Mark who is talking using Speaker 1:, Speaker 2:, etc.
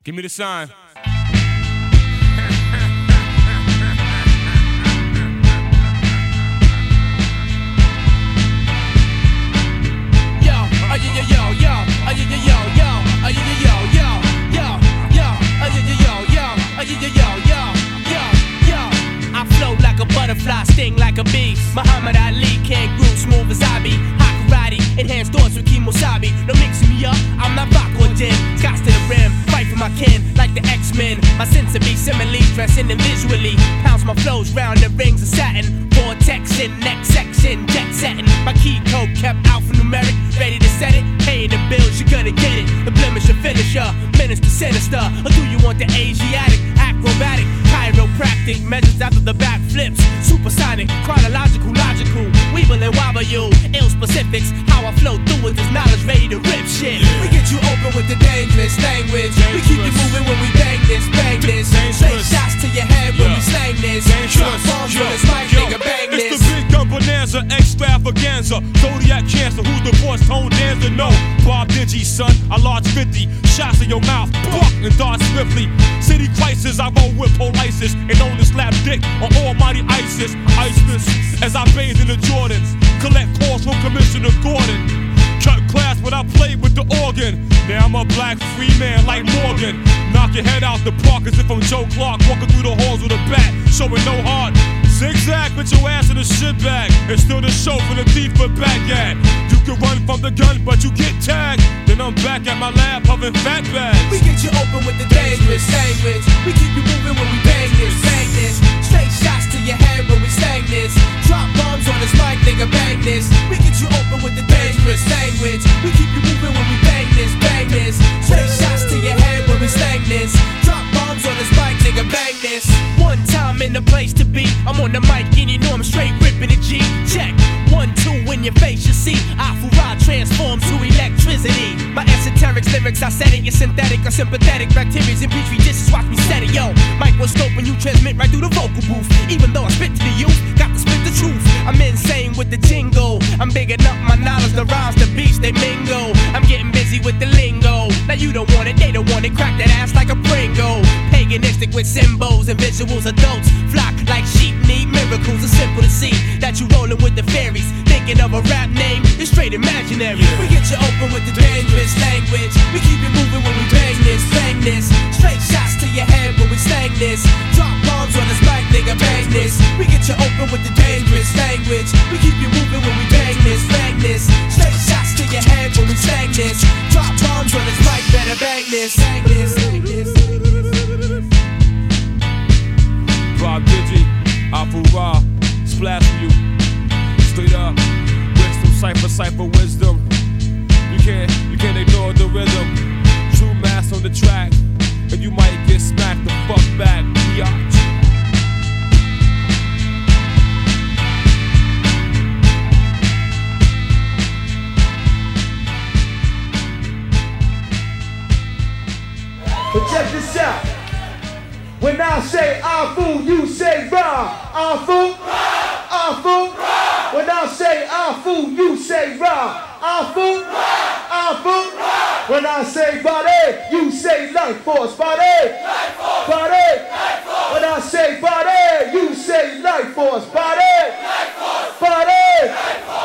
Speaker 1: Give me the sign.
Speaker 2: I float like a butterfly, sting like a bee. Muhammad Ali can't groove smooth as I be. Hot karate, enhanced thoughts with Kimosabi. No mixing me up, I'm not rock or gin. Scots to the rim, fight for my kin like the X-Men. My sense of be similarly, dressing and visually. Pounce my flows round the rings of satin. Vortex in, neck section, jet setting. My key code kept alphanumeric, ready to set it. Paying the bills, you gonna get it. The blemish or finisher, minister sinister. Or do you want the Asiatic, acrobatic, chiropractic? Measures after the back flips, supersonic, chronological, logical. Weeble and wobble you, ill specifics. How I flow through with this knowledge, ready to rip shit.
Speaker 3: We get you open with the dangerous language. We keep you moving when we bang this, bang this. Take shots to your head when we slang this. Drop bombs on this mic, nigga, bang this.
Speaker 1: It's the big gun bonanza, extravaganza. Zodiac cancer, who's the boss? Tone dancer, no. Bob Digi, son, I large 50. Shots in your mouth, buck and dart swiftly. City crisis, I roll with polices. And own the slap dick on almighty ISIS. ISIS, as I bathe in the Jordans. Collect calls from Commissioner Gordon. Cut class when I played with the organ. Now I'm a black free man like Morgan. Knock your head out the park as if I'm Joe Clark. Walking through the halls with a bat, showing no heart. Zigzag, put your ass in a shit bag. It's still the show for the thief for Baghdad. You can run from the gun, but you get tagged. Then I'm back at my lab, puffing fat bags.
Speaker 3: We get you open with the dangerous language. We keep you moving when we bang this, bang this. Straight shots to your head when we slang this. Drop bombs on this mic, nigga, bang this. We get you open with the dangerous language. We keep you moving when we bang this, bang this. Straight shots to your head when we slang this. Drop bombs on this mic, nigga, bang this.
Speaker 2: One time in the place to be. I'm on the mic and you know I'm straight ripping the G. Check 1, 2 in your face you see. Afura transforms to electricity. My esoteric lyrics, I said it. You're synthetic or sympathetic. Bacterias in petri dishes, watch me set it. Yo, microscope and you transmit right through the vocal booth. Even though I spit to the youth, got to spit the truth. I'm insane with the jingle. I'm bigging up my knowledge, the rhymes, the beats, they mingle. I'm getting busy with the lingo. Now you don't want it, they don't want it. Crack that ass like a Pringle. Paganistic with symbols and visuals. Adults flock like sheep need miracles. It's simple to see that you rolling with the fairies. Thinking of a rap name, it's straight imaginary.
Speaker 3: We get you open with the dangerous language. We keep you moving when we bang this, bang this. Straight shots to your head when we slang this. Drop bombs on this mic, nigga, bang this. We get you open with the dangerous language. We keep you moving when we bang this, bang this. Straight shots to your head when we slang this. Drop bombs on this mic, better bang this, bang this, bang this.
Speaker 1: Bob Digi, Afura, splash for you. Straight up, wisdom, cypher wisdom. You can't ignore the rhythm. True mass on the track, and you might get smacked the fuck back. Biatch.
Speaker 4: But check this out. When I say Afu, you say Ra. Afu, Afu. When I say Afu, you say Ra. Afu, Afu. When I say body, you say life force. Body, body. When I say body, you say life force. Body.